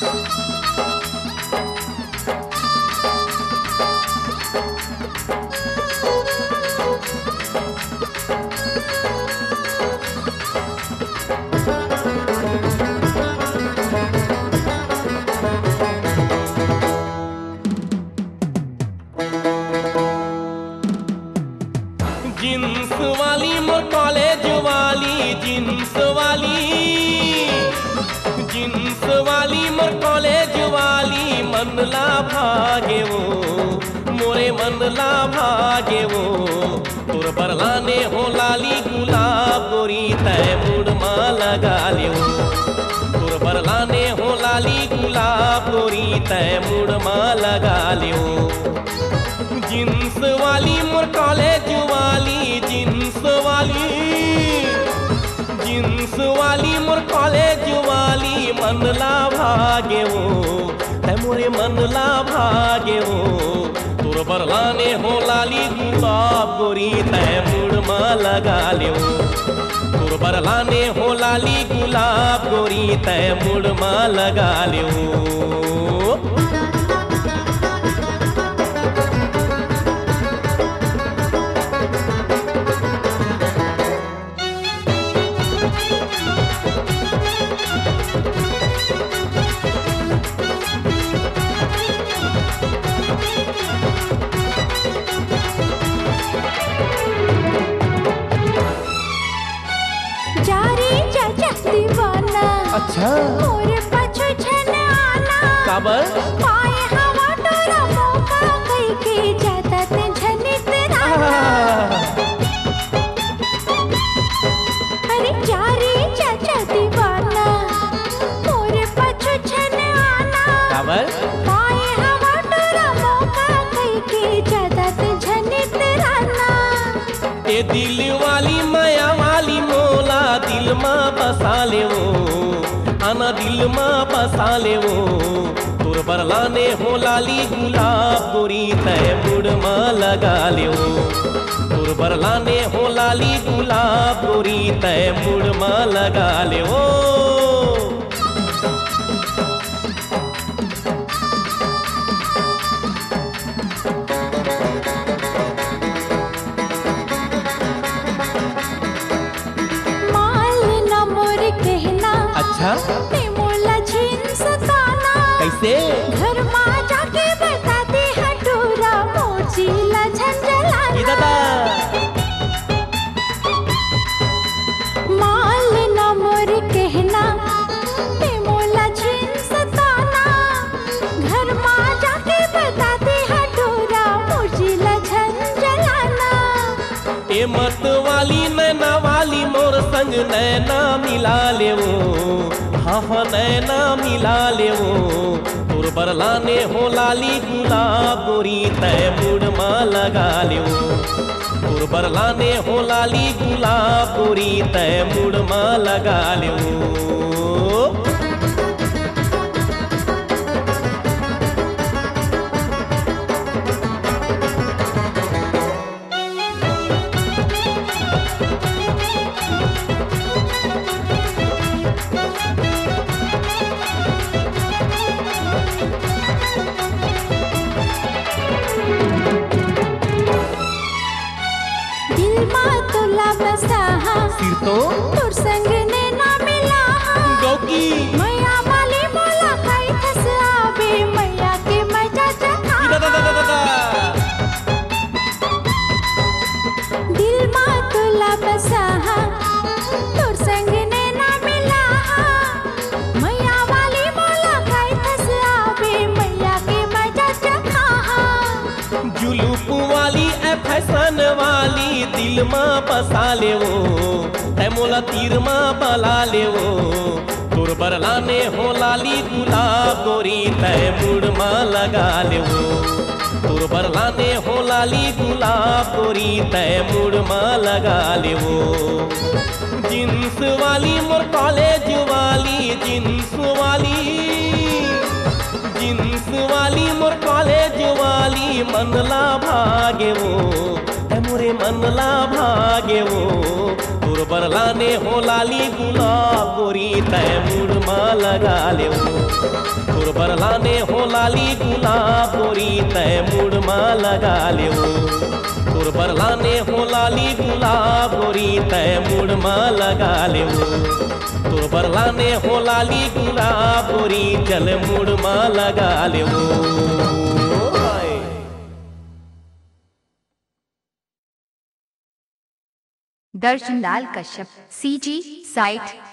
Jeans वाली मोर college वाली, jeans वाली मोर कॉलेज वाली, मनला भागे वो मोरे मनला भागे वो। तोर बरलाने हो लाली गुलाब गोरी तय मुड़मा लगा लियो। तोर बरलाने हो लाली गुलाब गोरी तय मुड़मा लगा लियो। जींस वाली मोर कॉलेज वाली, जींस वाली मोर कॉलेज वाली, मनला भागे वो है मोरे मनला भागे वो। तोर बरलाने हो लाली गुलाब गोरी तय मुड़मा लगा लियो। तोर बरलाने हो लाली गुलाब गोरी तय मुड़मा लगा लियो। अच्छा मोरे पाछू छन आना काबर पाए हवा टोरा मौका कई के जाता ते झनित राना। अरे जारी चाचा दीवाना मोरे पाछू छन आना काबर पाए हवा टोरा मौका कई के जाता ते झनित राना। ए दिल वाली माया वाली मोला दिल मा बसा ले वो, आना दिल मा बसा ले वो। तोर बरलाने हो लाली गुलाब गोरी तय मुड़मा लगा ले वो। तोर बरलाने हो लाली गुलाब गोरी तय मुड़मा लगा ले वो। अच्छा मोला जींस ताना कैसे घर मा जाके बताते हटूरा मोचीला झंझलाना। माल न मोर कहना मोला जींस ताना घर मा जाके बताते हटूरा मोचीला झंझलाना। ए मत वाली नैना वाली मोर संग नैना मिला ले वो, हाँ नैना मिला ले वो। तोर बरलाने हो लाली गुलाब गोरी तय मुड़मा लगा ले वो। तोर बरलाने हो लाली गुलाब गोरी तय मुड़मा लगा ले वो। सिर तो तोर संग ने ना मिला गौकी मैया वाली मोला खाई थस आवे मैया के मजा चखा। दिल मा तुला बसा तोर संग ने ना मिला मैया वाली मोला खाई थस आवे मैया के मजा चखा। जुलूप वाली ए फैशन वाली दिल मा बसा ले वो, है मोला तीर मा बला ले वो। तोर बरलाने हो लाली गुलाब गोरी तय मुड़मा लगा ले वो। तोर बरलाने हो लाली गुलाब गोरी तय मुड़मा लगा ले वो। जींस वाली मोर कॉलेज वाली, जींस वाली मोर कॉलेज वाली, मनला भागे वो है मोरे मनला भागे वो। तोर बरलाने हो लाली गुलाब गोरी तय मुड़मा लगा ले वो। तोर बरलाने हो लाली गुलाब गोरी तय मुड़ माँ लगा ले वो तोर बरलाने हो लाली गुलाब गोरी तय मुड़ माँ लगा ले वो तोर बरलाने हो लाली गुलाब गोरी चल मुड़ माँ लगा ले वो। Darshan Lal Kashyap CG site